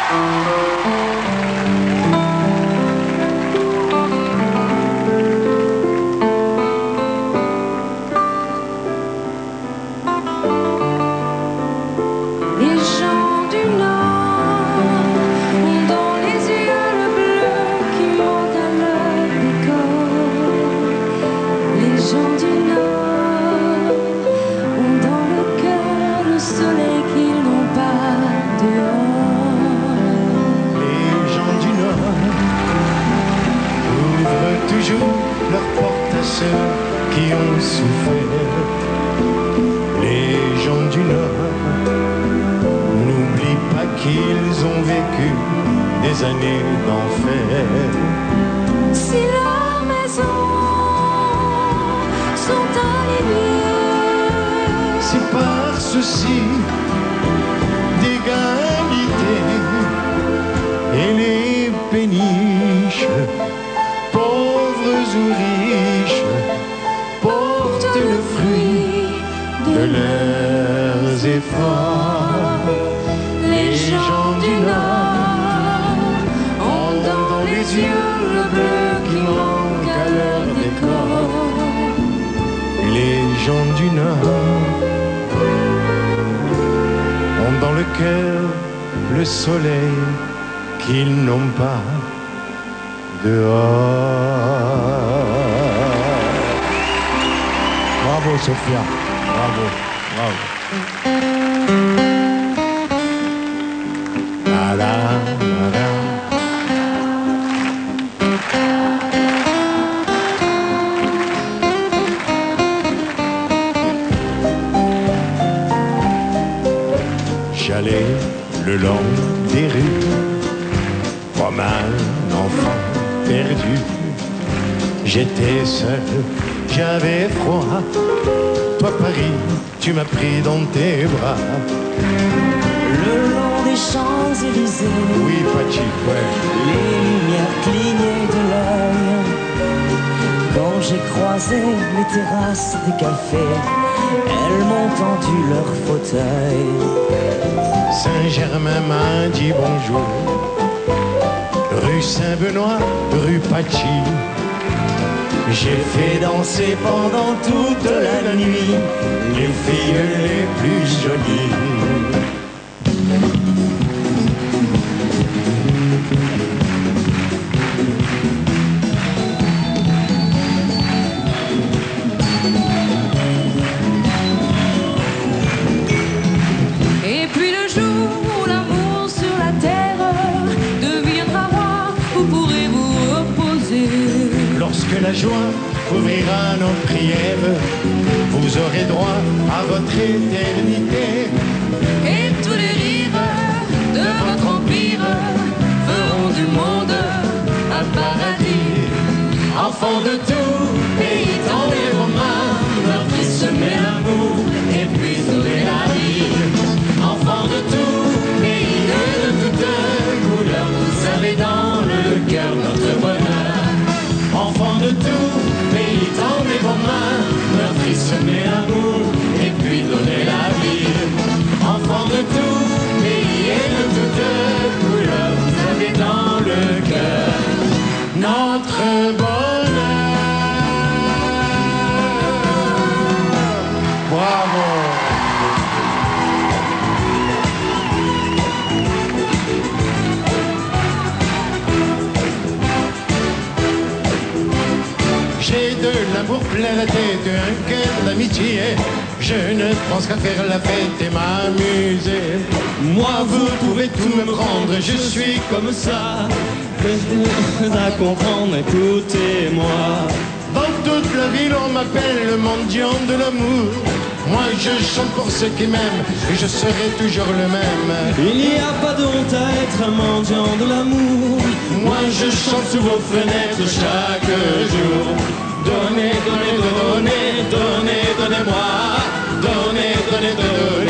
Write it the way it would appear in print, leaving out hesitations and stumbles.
Leur porte à ceux qui ont souffert. Les gens du Nord n'oublient pas qu'ils ont vécu des années d'enfer. Si leurs maisons sont alignées, c'est par souci d'égalité et les péniches, pauvres ou riches, portent le fruit de leurs efforts. Les gens du Nord ont dans les yeux le bleu qui manque à leur décor. Les gens du Nord ont dans le cœur le soleil qu'ils n'ont pas dehors. Bravo Sophia, bravo, bravo. La la la la. J'allais le long des rues comme un enfant perdu. J'étais seul, j'avais froid. Toi Paris, tu m'as pris dans tes bras. Le long des Champs-Élysées, Oui, Pachi, ouais. les lumières clignaient de l'œil. Quand j'ai croisé les terrasses des cafés, elles m'ont tendu leur fauteuil. Saint-Germain m'a dit bonjour. Rue Saint-Benoît, rue Pachi. J'ai fait danser pendant toute la nuit les filles les plus jolies. et puis le jour où l'amour sur la terre deviendra roi, vous pourrez vous reposer. Lorsque la joie ouvrira nos prières, vous aurez droit à votre éternité. Et tous les rires de votre empire feront du monde un paradis. Enfants de tout pays, tendez vos mains, meurtrissez l'amour et puis sauvez la vie. Enfants de tout pays et de toutes couleurs, vous avez dans le cœur notre bonheur. Enfants de tout pays, tendez vos mains, meurtrissez l'amour et puis donnez la vie. Enfants de tout pays et de toutes couleurs, vous avez dans le cœur notre bonheur. Bravo. J'ai de l'amour plein la tête, un cœur d'amitié. Je ne pense qu'à faire la fête et m'amuser. Moi, vous pouvez tout me prendre, je suis comme ça. À comprendre, écoutez-moi. Dans toute la ville, on m'appelle le mendiant de l'amour. Moi, je chante pour ceux qui m'aiment et je serai toujours le même. Il n'y a pas de honte à être un mendiant de l'amour. Moi, je chante sous vos fenêtres chaque jour. Donnez, donnez, donnez, donnez, donnez-moi. Donnez, donnez, donnez.